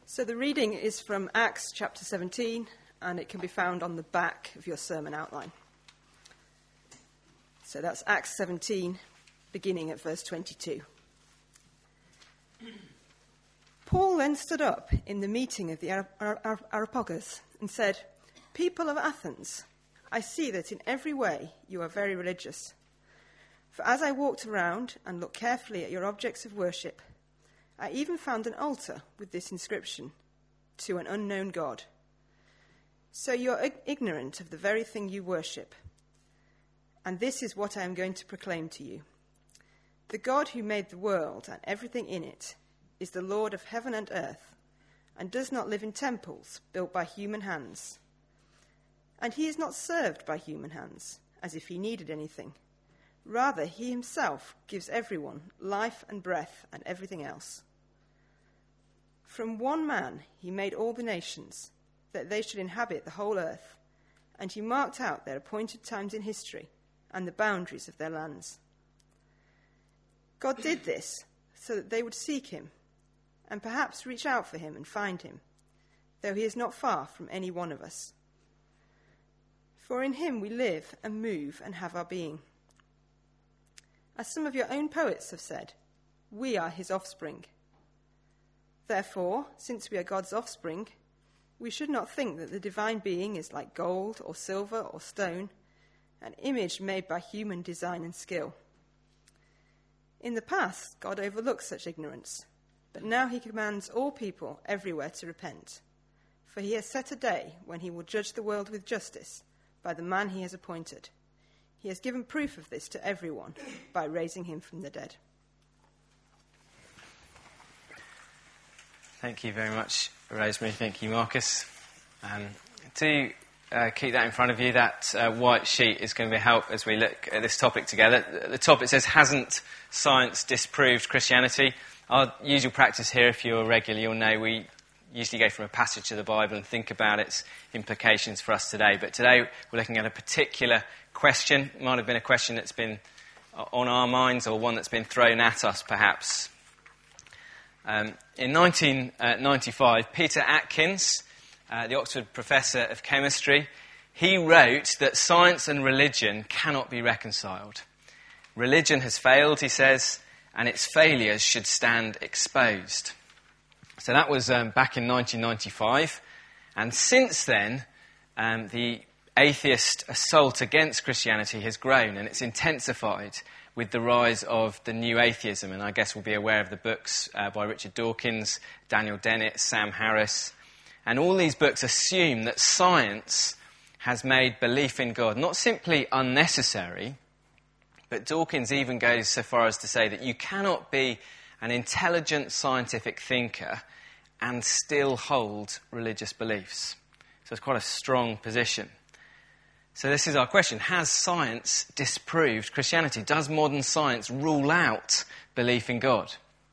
So the reading is from Acts chapter 17, and it can be found on the back of your sermon outline. So that's Acts 17, beginning at verse 22. Paul then stood up in the meeting of the Areopagus and said, "People of Athens, I see that in every way you are very religious. For as I walked around and looked carefully at your objects of worship, I even found an altar with this inscription, 'To an unknown God.' So you are ignorant of the very thing you worship. And this is what I am going to proclaim to you. The God who made the world and everything in it is the Lord of heaven and earth, and does not live in temples built by human hands. And he is not served by human hands, as if he needed anything. Rather, he himself gives everyone life and breath and everything else. From one man he made all the nations, that they should inhabit the whole earth, and he marked out their appointed times in history and the boundaries of their lands. God did this so that they would seek him, and perhaps reach out for him and find him, though he is not far from any one of us. For in him we live and move and have our being. As some of your own poets have said, we are his offspring. Therefore, since we are God's offspring, we should not think that the divine being is like gold or silver or stone, an image made by human design and skill. In the past, God overlooked such ignorance, but now he commands all people everywhere to repent, for he has set a day when he will judge the world with justice by the man he has appointed. He has given proof of this to everyone by raising him from the dead." Thank you very much, Rosemary. Thank you, Marcus. Do keep that in front of you. That white sheet is going to be help as we look at this topic together. At the top it says, "Hasn't science disproved Christianity?" Our usual practice here, if you're regular, you'll know we usually go from a passage of the Bible and think about its implications for us today. But today we're looking at a particular question. It might have been a question that's been on our minds, or one that's been thrown at us, perhaps. In 1995, Peter Atkins, the Oxford professor of chemistry, he wrote that science and religion cannot be reconciled. Religion has failed, he says, and its failures should stand exposed. So that was back in 1995. And since then, the atheist assault against Christianity has grown, and it's intensified with the rise of the new atheism. And I guess we'll be aware of the books by Richard Dawkins, Daniel Dennett, Sam Harris. And all these books assume that science has made belief in God not simply unnecessary, but Dawkins even goes so far as to say that you cannot be an intelligent scientific thinker and still hold religious beliefs. So it's quite a strong position. So this is our question. Has science disproved Christianity? Does modern science rule out belief in God?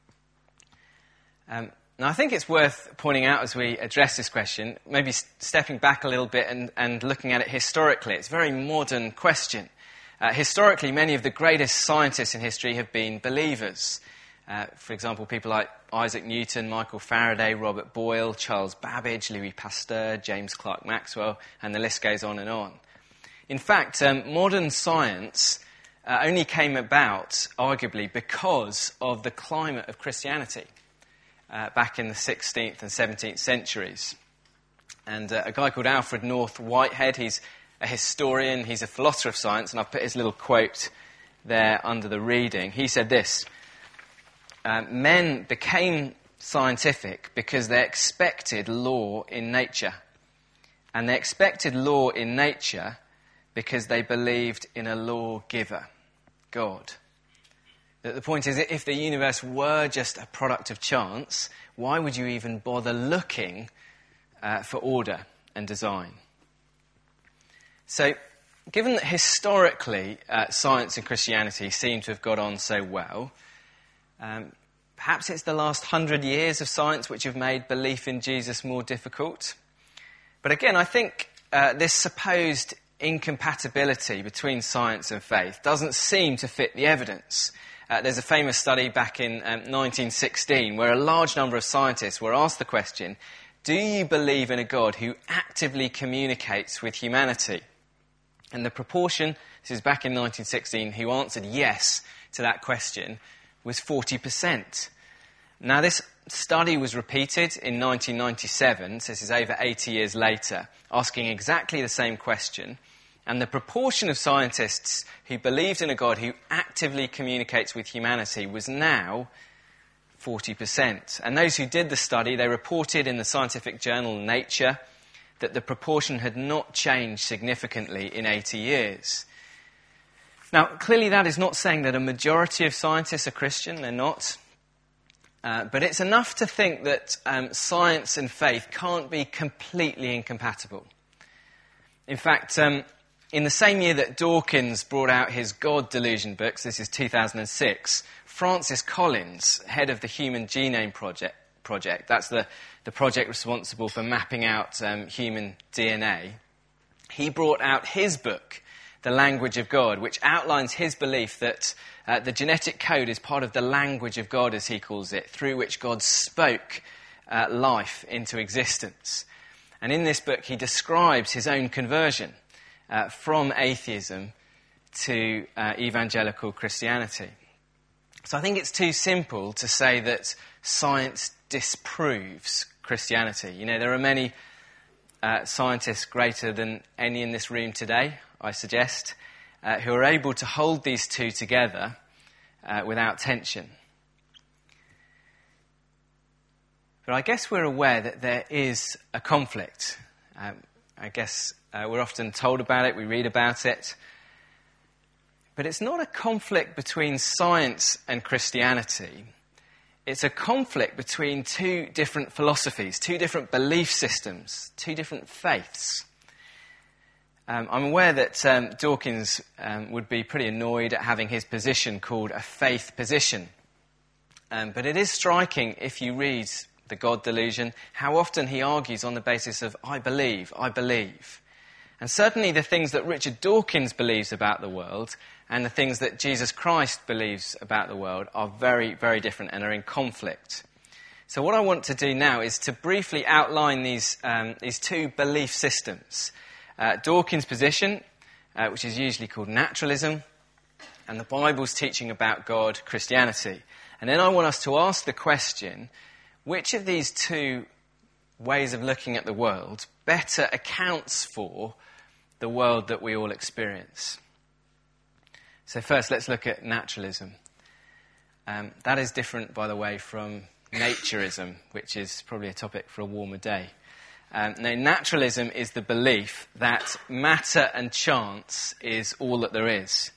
Now, I think it's worth pointing out as we address this question, maybe stepping back a little bit and looking at it historically. It's a very modern question. Historically, many of the greatest scientists in history have been believers. For example, people like Isaac Newton, Michael Faraday, Robert Boyle, Charles Babbage, Louis Pasteur, James Clerk Maxwell, and the list goes on and on. In fact, modern science only came about, arguably, because of the climate of Christianity back in the 16th and 17th centuries. And a guy called Alfred North Whitehead, he's a historian, he's a philosopher of science, and I've put his little quote there under the reading. He said this: "Men became scientific because they expected law in nature. And they expected law in nature because they believed in a lawgiver, God." The point is, if the universe were just a product of chance, why would you even bother looking for order and design? So, given that historically science and Christianity seem to have got on so well, perhaps it's the last 100 years of science which have made belief in Jesus more difficult. But again, I think this supposed incompatibility between science and faith doesn't seem to fit the evidence. There's a famous study back in 1916 where a large number of scientists were asked the question, do you believe in a God who actively communicates with humanity? And the proportion, this is back in 1916, who answered yes to that question was 40%. Now, this study was repeated in 1997, so this is over 80 years later, asking exactly the same question. And the proportion of scientists who believed in a God who actively communicates with humanity was now 40%. And those who did the study, they reported in the scientific journal Nature that the proportion had not changed significantly in 80 years. Now, clearly that is not saying that a majority of scientists are Christian, they're not. But it's enough to think that science and faith can't be completely incompatible. In fact, in the same year that Dawkins brought out his God Delusion books, this is 2006, Francis Collins, head of the Human Genome Project, that's the project responsible for mapping out human DNA, he brought out his book, The Language of God, which outlines his belief that the genetic code is part of the language of God, as he calls it, through which God spoke life into existence. And in this book, he describes his own conversion from atheism to evangelical Christianity. So I think it's too simple to say that science disproves Christianity. You know, there are many scientists greater than any in this room today, I suggest, who are able to hold these two together without tension. But I guess we're aware that there is a conflict. I guess we're often told about it, we read about it. But it's not a conflict between science and Christianity. It's a conflict between two different philosophies, two different belief systems, two different faiths. I'm aware that Dawkins would be pretty annoyed at having his position called a faith position. But it is striking, if you read The God Delusion, how often he argues on the basis of, I believe, I believe. And certainly the things that Richard Dawkins believes about the world and the things that Jesus Christ believes about the world are very, very different and are in conflict. So what I want to do now is to briefly outline these two belief systems. Dawkins' position, which is usually called naturalism, and the Bible's teaching about God, Christianity. And then I want us to ask the question, which of these two ways of looking at the world better accounts for the world that we all experience? So first, let's look at naturalism. That is different, by the way, from naturism, which is probably a topic for a warmer day. Now, naturalism is the belief that matter and chance is all that there is.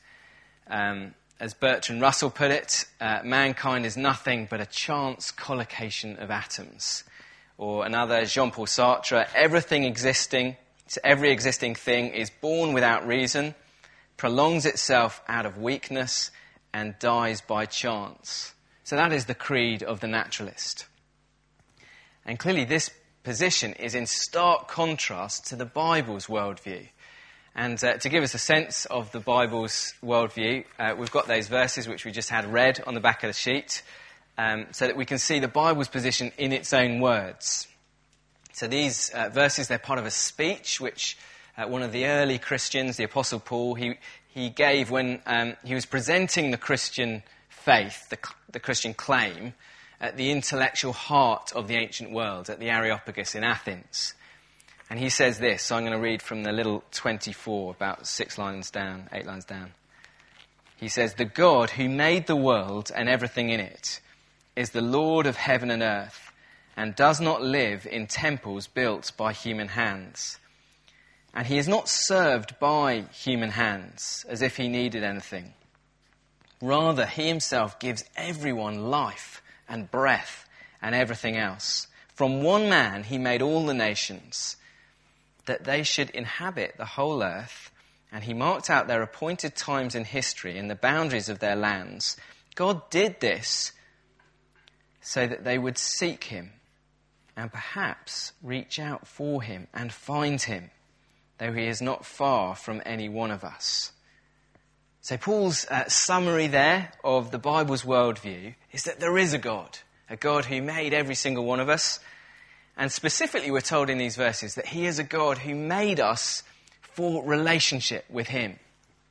As Bertrand Russell put it, mankind is nothing but a chance collocation of atoms. Or another, Jean-Paul Sartre, every existing thing is born without reason, prolongs itself out of weakness, and dies by chance. So that is the creed of the naturalist. And clearly this position is in stark contrast to the Bible's worldview. And to give us a sense of the Bible's worldview, we've got those verses which we just had read on the back of the sheet, so that we can see the Bible's position in its own words. So these verses, they're part of a speech which one of the early Christians, the Apostle Paul, he gave when he was presenting the Christian faith, the Christian claim, at the intellectual heart of the ancient world, at the Areopagus in Athens. And he says this, so I'm going to read from the little 24, about 8 lines down. He says, "The God who made the world and everything in it is the Lord of heaven and earth, and does not live in temples built by human hands. And he is not served by human hands as if he needed anything. Rather, he himself gives everyone life and breath and everything else. From one man he made all the nations, that they should inhabit the whole earth, and he marked out their appointed times in history and the boundaries of their lands. God did this so that they would seek him and perhaps reach out for him and find him, though he is not far from any one of us." So Paul's summary there of the Bible's worldview is that there is a God who made every single one of us. And specifically we're told in these verses that he is a God who made us for relationship with him.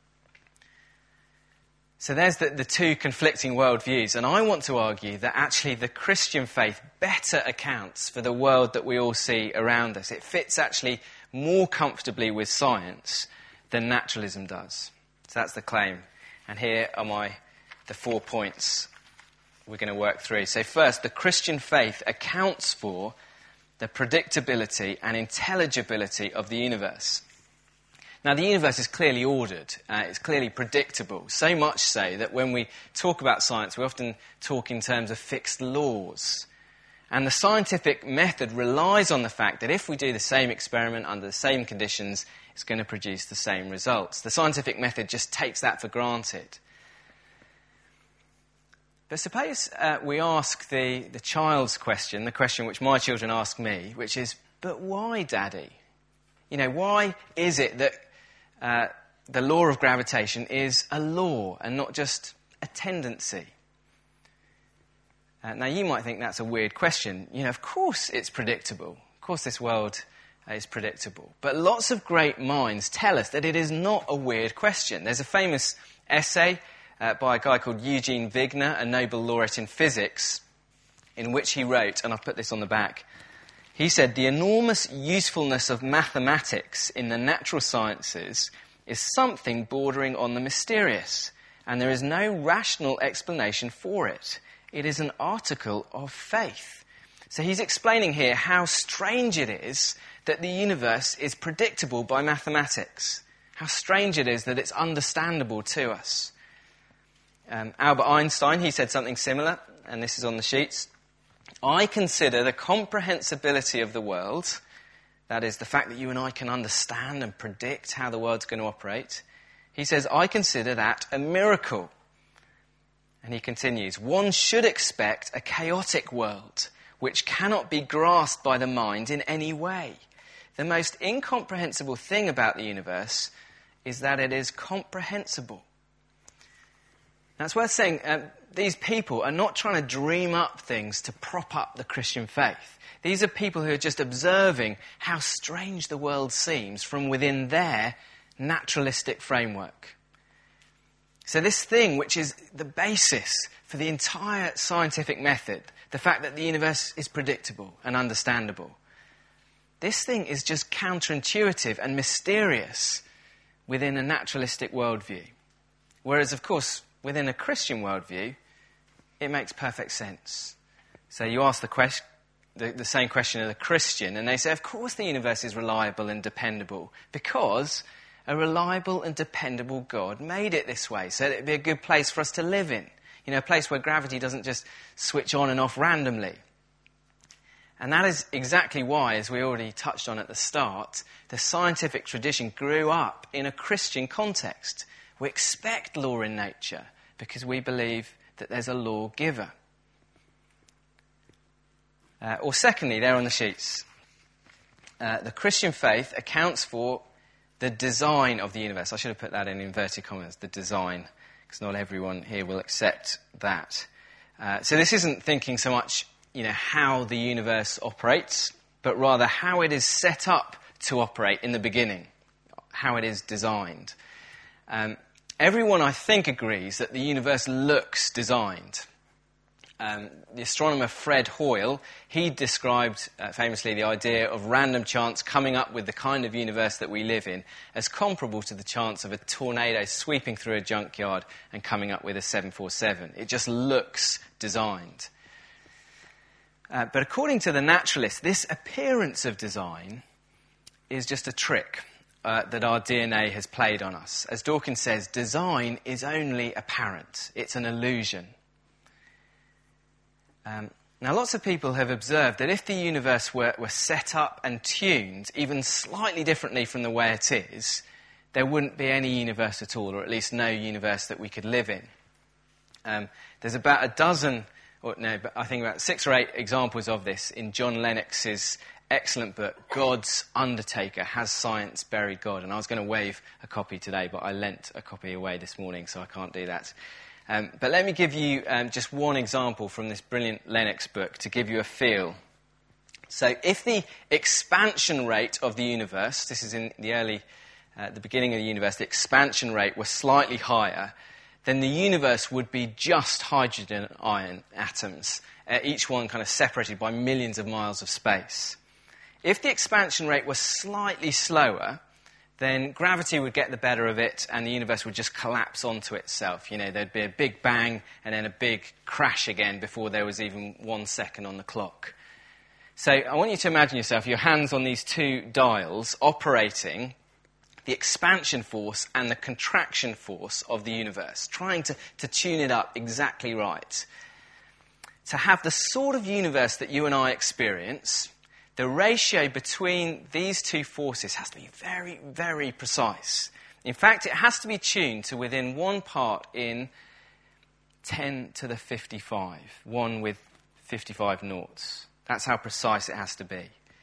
So there's the two conflicting worldviews, and I want to argue that actually the Christian faith better accounts for the world that we all see around us. It fits actually more comfortably with science than naturalism does. So that's the claim. And here are the 4 points we're going to work through. So first, the Christian faith accounts for the predictability and intelligibility of the universe. Now, the universe is clearly ordered, it's clearly predictable, so much so that when we talk about science, we often talk in terms of fixed laws. And the scientific method relies on the fact that if we do the same experiment under the same conditions, it's going to produce the same results. The scientific method just takes that for granted. But suppose we ask the child's question, the question which my children ask me, which is, but why, Daddy? You know, why is it that the law of gravitation is a law and not just a tendency? Now, you might think that's a weird question. You know, of course it's predictable. Of course this world is predictable. But lots of great minds tell us that it is not a weird question. There's a famous essay by a guy called Eugene Wigner, a Nobel laureate in physics, in which he wrote, and I've put this on the back, he said, "The enormous usefulness of mathematics in the natural sciences is something bordering on the mysterious, and there is no rational explanation for it. It is an article of faith." So he's explaining here how strange it is that the universe is predictable by mathematics. How strange it is that it's understandable to us. Albert Einstein, he said something similar, and this is on the sheets. "I consider the comprehensibility of the world," that is, the fact that you and I can understand and predict how the world's going to operate. He says, "I consider that a miracle." And he continues, "One should expect a chaotic world which cannot be grasped by the mind in any way. The most incomprehensible thing about the universe is that it is comprehensible." Now, it's worth saying, these people are not trying to dream up things to prop up the Christian faith. These are people who are just observing how strange the world seems from within their naturalistic framework. So this thing, which is the basis for the entire scientific method, the fact that the universe is predictable and understandable, this thing is just counterintuitive and mysterious within a naturalistic worldview. Whereas, of course, within a Christian worldview, it makes perfect sense. So you ask the same question of a Christian, and they say, of course the universe is reliable and dependable, because a reliable and dependable God made it this way, so that it'd be a good place for us to live in. You know, a place where gravity doesn't just switch on and off randomly. And that is exactly why, as we already touched on at the start, the scientific tradition grew up in a Christian context. We expect law in nature because we believe that there's a lawgiver. Or secondly, there on the sheets, the Christian faith accounts for the design of the universe. I should have put that in inverted commas, the design, because not everyone here will accept that. So this isn't thinking so much, how the universe operates, but rather how it is set up to operate in the beginning, how it is designed. Everyone, I think, agrees that the universe looks designed. The astronomer Fred Hoyle, he described famously the idea of random chance coming up with the kind of universe that we live in as comparable to the chance of a tornado sweeping through a junkyard and coming up with a 747. It just looks designed. But according to the naturalists, this appearance of design is just a trick that our DNA has played on us. As Dawkins says, design is only apparent. It's an illusion. Now, lots of people have observed that if the universe were set up and tuned even slightly differently from the way it is, there wouldn't be any universe at all, or at least no universe that we could live in. There's about I think about 6 or 8 examples of this in John Lennox's excellent book, God's Undertaker, Has Science Buried God? And I was going to wave a copy today, but I lent a copy away this morning, so I can't do that. But let me give you just one example from this brilliant Lennox book to give you a feel. So if the expansion rate of the universe, this is in the beginning of the universe, the expansion rate was slightly higher, then the universe would be just hydrogen and iron atoms, each one kind of separated by millions of miles of space. If the expansion rate was slightly slower, then gravity would get the better of it and the universe would just collapse onto itself. You know, there'd be a big bang and then a big crash again before there was even 1 second on the clock. So I want you to imagine yourself, your hands on these two dials operating the expansion force and the contraction force of the universe, trying to tune it up exactly right. To have the sort of universe that you and I experience, the ratio between these two forces has to be very, very precise. In fact, it has to be tuned to within 1 part in 10 to the 55, 1 with 55 noughts. That's how precise it has to be.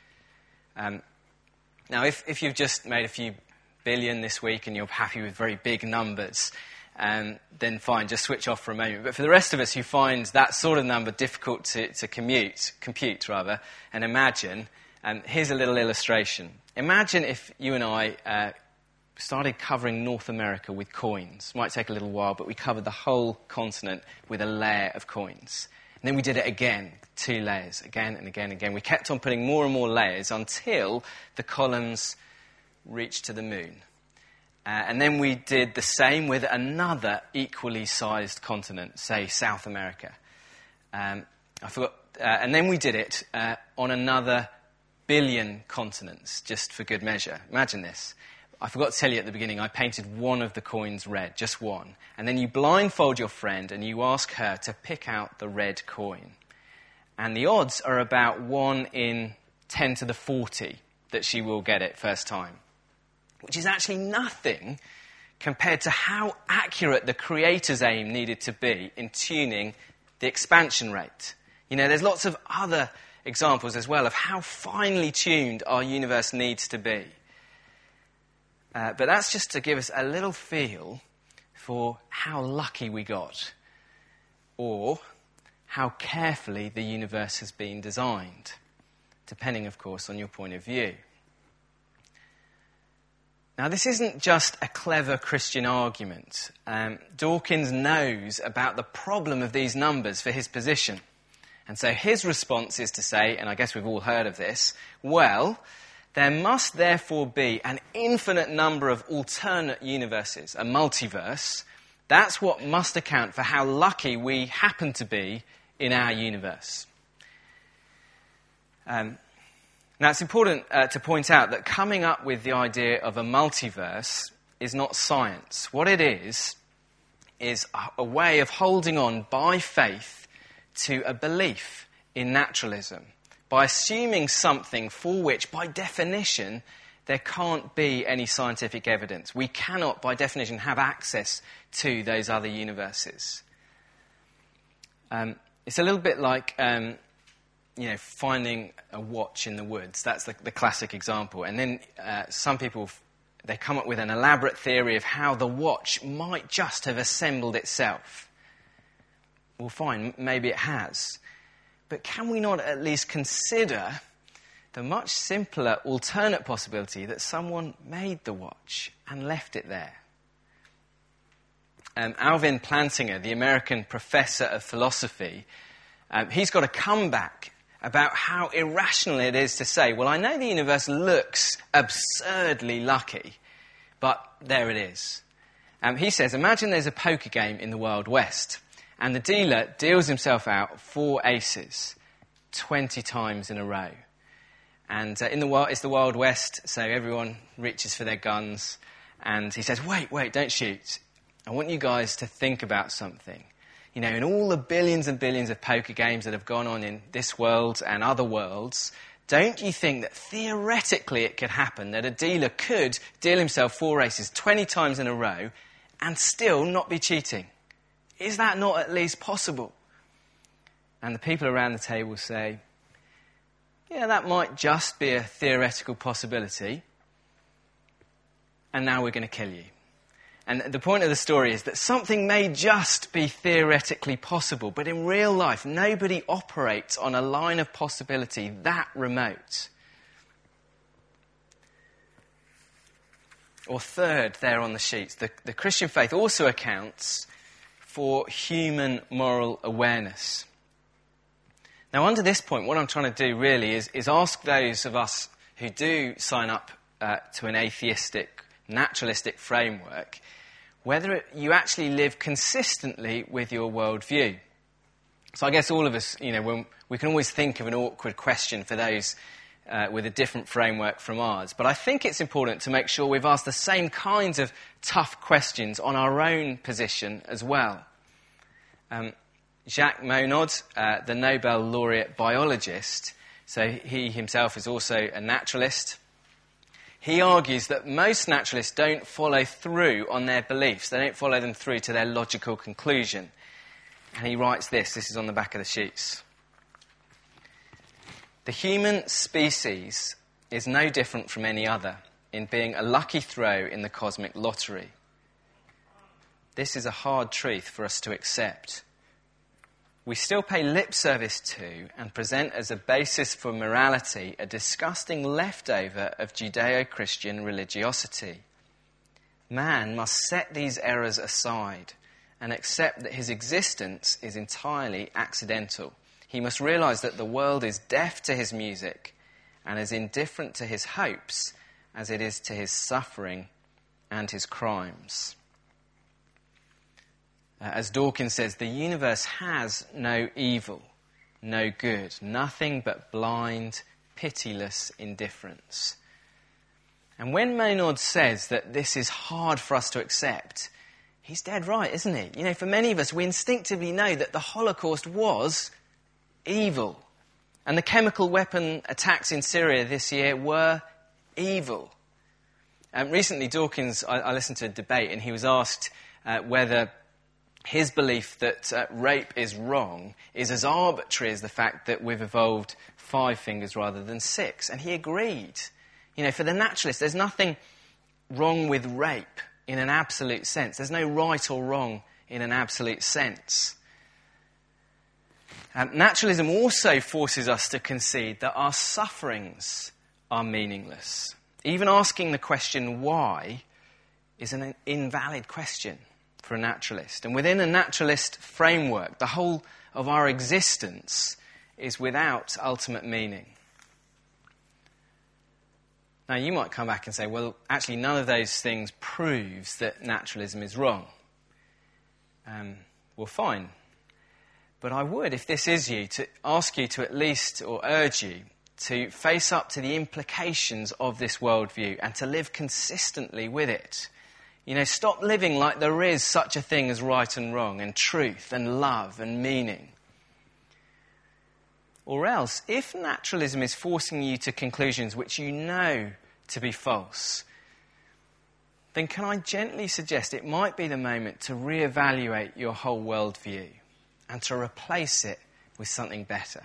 Now, if you've just made a few billion this week and you're happy with very big numbers, then fine, just switch off for a moment. But for the rest of us who find that sort of number difficult to compute, and imagine, here's a little illustration. Imagine if you and I started covering North America with coins. Might take a little while, but we covered the whole continent with a layer of coins. And then we did it again, 2 layers, again and again and again. We kept on putting more and more layers until the columns reached to the moon. And then we did the same with another equally sized continent, say South America. And then we did it on another billion continents, just for good measure. Imagine this. I forgot to tell you at the beginning, I painted one of the coins red, just one. And then you blindfold your friend and you ask her to pick out the red coin. And the odds are about 1 in 10 to the 40 that she will get it first time, which is actually nothing compared to how accurate the Creator's aim needed to be in tuning the expansion rate. You know, there's lots of other examples as well of how finely tuned our universe needs to be. But that's just to give us a little feel for how lucky we got, or how carefully the universe has been designed, depending, of course, on your point of view. Now, this isn't just a clever Christian argument. Dawkins knows about the problem of these numbers for his position. And so his response is to say, and I guess we've all heard of this, well, there must therefore be an infinite number of alternate universes, a multiverse. That's what must account for how lucky we happen to be in our universe. Now, it's important to point out that coming up with the idea of a multiverse is not science. What it is a way of holding on by faith to a belief in naturalism, by assuming something for which, by definition, there can't be any scientific evidence. We cannot, by definition, have access to those other universes. It's a little bit like finding a watch in the woods. That's the classic example. And then some people, they come up with an elaborate theory of how the watch might just have assembled itself. Well, fine, maybe it has. But can we not at least consider the much simpler alternate possibility that someone made the watch and left it there? Alvin Plantinga, the American professor of philosophy, he's got a comeback about how irrational it is to say, well, I know the universe looks absurdly lucky, but there it is. He says, imagine there's a poker game in the Wild West, and the dealer deals himself out 4 aces 20 times in a row. And it's the Wild West, so everyone reaches for their guns, and he says, wait, don't shoot. I want you guys to think about something. You know, in all the billions and billions of poker games that have gone on in this world and other worlds, don't you think that theoretically it could happen that a dealer could deal himself 4 aces 20 times in a row and still not be cheating? Is that not at least possible? And the people around the table say, yeah, that might just be a theoretical possibility, and now we're going to kill you. And the point of the story is that something may just be theoretically possible, but in real life, nobody operates on a line of possibility that remote. Or third, there on the sheets, the Christian faith also accounts for human moral awareness. Now, under this point, what I'm trying to do really is ask those of us who do sign up to an atheistic, naturalistic framework, whether you actually live consistently with your worldview. So I guess all of us, we can always think of an awkward question for those with a different framework from ours. But I think it's important to make sure we've asked the same kinds of tough questions on our own position as well. Jacques Monod, the Nobel laureate biologist, so he himself is also a naturalist, he argues that most naturalists don't follow through on their beliefs. They don't follow them through to their logical conclusion. And he writes this is on the back of the sheets. The human species is no different from any other in being a lucky throw in the cosmic lottery. This is a hard truth for us to accept. We still pay lip service to and present as a basis for morality a disgusting leftover of Judeo-Christian religiosity. Man must set these errors aside and accept that his existence is entirely accidental. He must realise that the world is deaf to his music and as indifferent to his hopes as it is to his suffering and his crimes. As Dawkins says, the universe has no evil, no good, nothing but blind, pitiless indifference. And when Monod says that this is hard for us to accept, he's dead right, isn't he? For many of us, we instinctively know that the Holocaust was evil. And the chemical weapon attacks in Syria this year were evil. Recently, Dawkins, I listened to a debate, and he was asked whether his belief that rape is wrong is as arbitrary as the fact that we've evolved 5 fingers rather than 6. And he agreed. For the naturalist, there's nothing wrong with rape in an absolute sense. There's no right or wrong in an absolute sense. Naturalism also forces us to concede that our sufferings are meaningless. Even asking the question why is an invalid question for a naturalist. And within a naturalist framework, the whole of our existence is without ultimate meaning. Now, you might come back and say, well, actually, none of those things proves that naturalism is wrong. Well, fine. But I would, if this is you, to ask you to at least, or urge you, to face up to the implications of this worldview and to live consistently with it. Stop living like there is such a thing as right and wrong and truth and love and meaning. Or else, if naturalism is forcing you to conclusions which you know to be false, then can I gently suggest it might be the moment to reevaluate your whole worldview and to replace it with something better.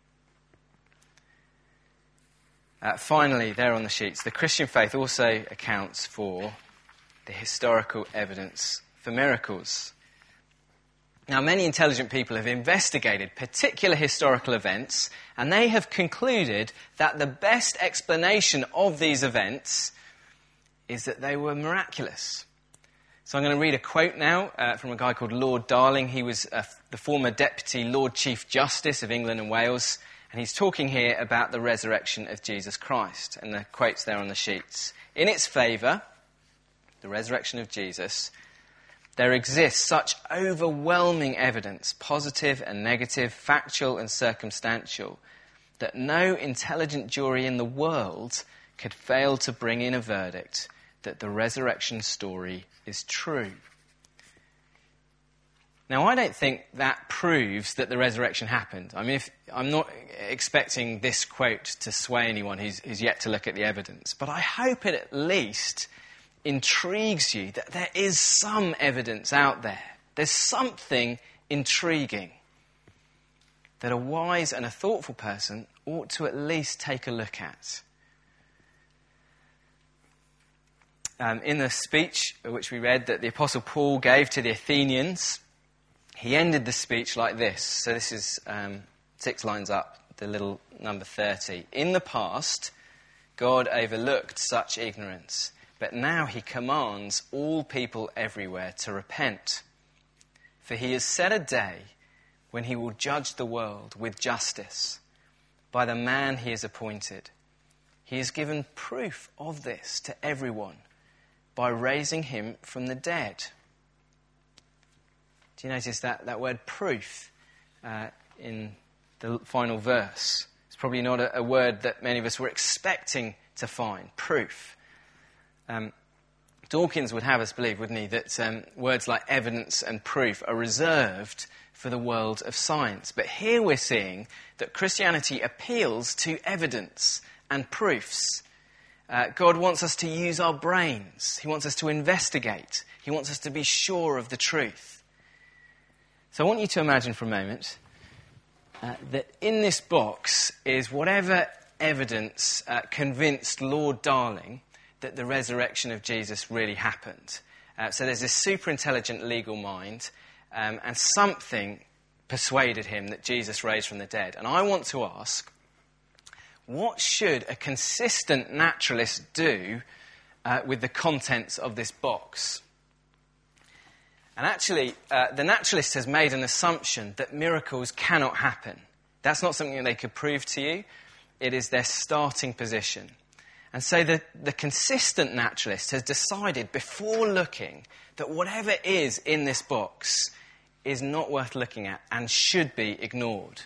Finally, there on the sheets, the Christian faith also accounts for the historical evidence for miracles. Now, many intelligent people have investigated particular historical events, and they have concluded that the best explanation of these events is that they were miraculous. So I'm going to read a quote now from a guy called Lord Darling. He was the former Deputy Lord Chief Justice of England and Wales, and he's talking here about the resurrection of Jesus Christ. And the quote's there on the sheets. In its favour, the resurrection of Jesus, there exists such overwhelming evidence, positive and negative, factual and circumstantial, that no intelligent jury in the world could fail to bring in a verdict that the resurrection story is true. Now, I don't think that proves that the resurrection happened. I mean, I'm not expecting this quote to sway anyone who's yet to look at the evidence, but I hope it at least intrigues you that there is some evidence out there. There's something intriguing that a wise and a thoughtful person ought to at least take a look at. In the speech which we read that the Apostle Paul gave to the Athenians, he ended the speech like this. So this is 6 lines up, the little number 30. In the past, God overlooked such ignorance, but now he commands all people everywhere to repent. For he has set a day when he will judge the world with justice by the man he has appointed. He has given proof of this to everyone by raising him from the dead. Do you notice that word proof in the final verse? It's probably not a word that many of us were expecting to find, proof. Dawkins would have us believe, wouldn't he, that words like evidence and proof are reserved for the world of science. But here we're seeing that Christianity appeals to evidence and proofs. God wants us to use our brains. He wants us to investigate. He wants us to be sure of the truth. So I want you to imagine for a moment that in this box is whatever evidence convinced Lord Darling that the resurrection of Jesus really happened. So there's this super intelligent legal mind, and something persuaded him that Jesus raised from the dead. And I want to ask, what should a consistent naturalist do with the contents of this box? And actually, the naturalist has made an assumption that miracles cannot happen. That's not something that they could prove to you. It is their starting position. And so the consistent naturalist has decided before looking that whatever is in this box is not worth looking at and should be ignored.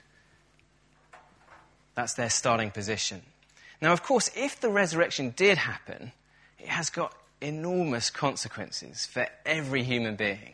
That's their starting position. Now, of course, if the resurrection did happen, it has got enormous consequences for every human being.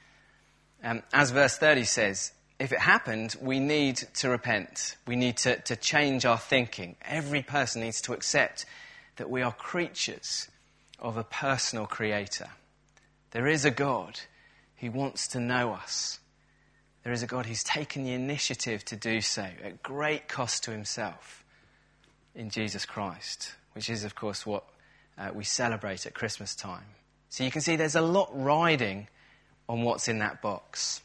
As verse 30 says, if it happened, we need to repent. We need to change our thinking. Every person needs to accept that we are creatures of a personal creator. There is a God who wants to know us. There is a God who's taken the initiative to do so at great cost to himself in Jesus Christ, which is, of course, what we celebrate at Christmas time. So you can see there's a lot riding on what's in that box.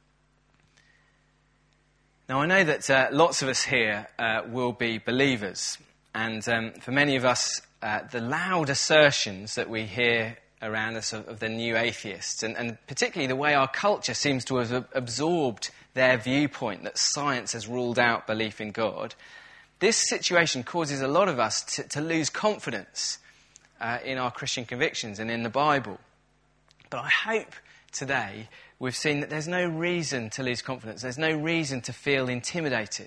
Now, I know that lots of us here will be believers, and for many of us, the loud assertions that we hear around us of the new atheists, and particularly the way our culture seems to have absorbed their viewpoint that science has ruled out belief in God, this situation causes a lot of us to lose confidence in our Christian convictions and in the Bible. But I hope today we've seen that there's no reason to lose confidence. There's no reason to feel intimidated.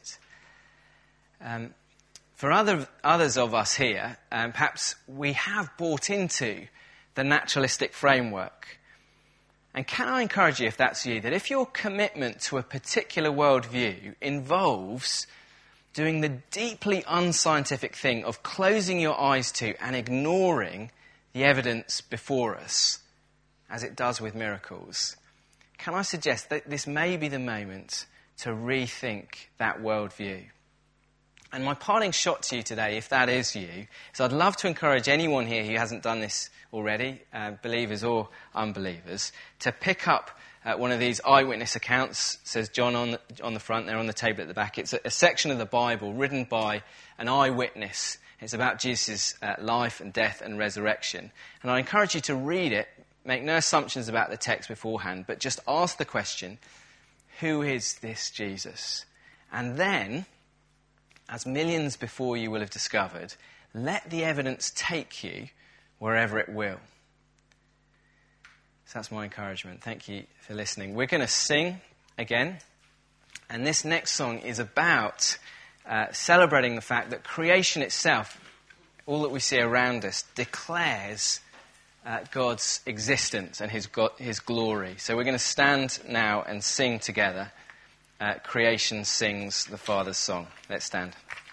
For others of us here, perhaps we have bought into the naturalistic framework. And can I encourage you, if that's you, that if your commitment to a particular worldview involves doing the deeply unscientific thing of closing your eyes to and ignoring the evidence before us, as it does with miracles, can I suggest that this may be the moment to rethink that worldview? And my parting shot to you today, if that is you, is I'd love to encourage anyone here who hasn't done this already, believers or unbelievers, to pick up one of these eyewitness accounts. It says John on the front, they're on the table at the back. It's a section of the Bible written by an eyewitness. It's about Jesus' life and death and resurrection. And I encourage you to read it, make no assumptions about the text beforehand, but just ask the question, who is this Jesus? And then, as millions before you will have discovered, let the evidence take you wherever it will. So that's my encouragement. Thank you for listening. We're going to sing again, and this next song is about celebrating the fact that creation itself, all that we see around us, declares God's existence and his glory. So we're going to stand now and sing together. Creation sings the Father's song. Let's stand.